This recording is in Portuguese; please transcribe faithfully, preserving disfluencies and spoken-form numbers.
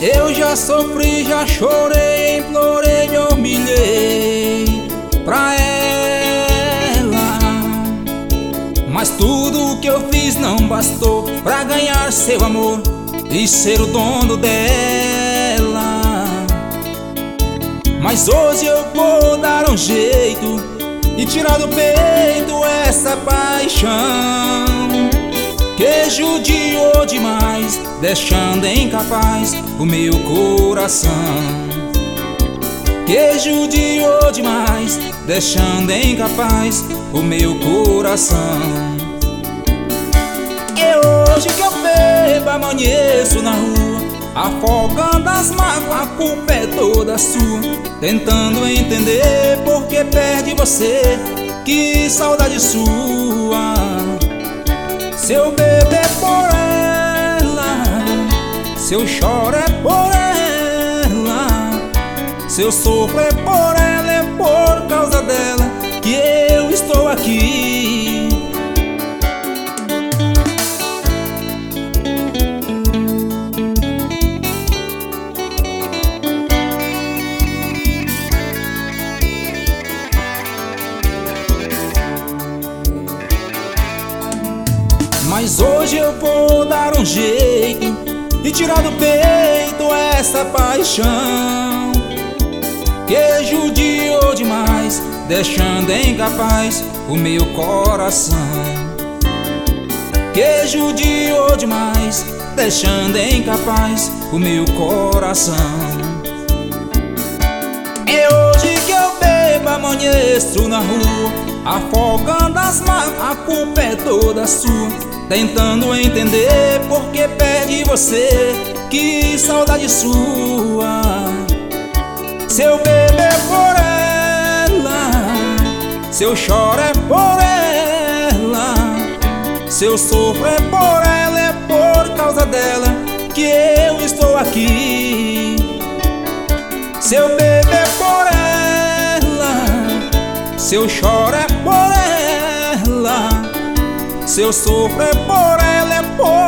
Eu já sofri, já chorei, implorei, me humilhei pra ela, mas tudo o que eu fiz não bastou pra ganhar seu amor e ser o dono dela. Mas hoje eu vou dar um jeito e tirar do peito essa paixão que judiou demais, deixando incapaz o meu coração. Que judiou demais, deixando incapaz o meu coração. E hoje que eu bebo, amanheço na rua, afogando as mágoas, a culpa é toda sua. Tentando entender por que perde você, que saudade sua. Se eu bebo é por ela, se eu choro é por ela, se eu sofro é por ela, é por causa dela que eu estou aqui. Mas hoje eu vou dar um jeito e tirar do peito essa paixão que judiou demais, deixando incapaz o meu coração. Que judiou demais, deixando incapaz o meu coração. É hoje que eu bebo, amanheço na rua, afogando as mágoas, a culpa é toda sua. Tentando entender por que perde você, que saudade sua. Se eu bebo é por ela, se eu choro é por ela, se eu sofro é por ela, é por causa dela que eu estou aqui. Se eu bebo é por ela, se eu choro é por ela, se eu sofro é por ela, é por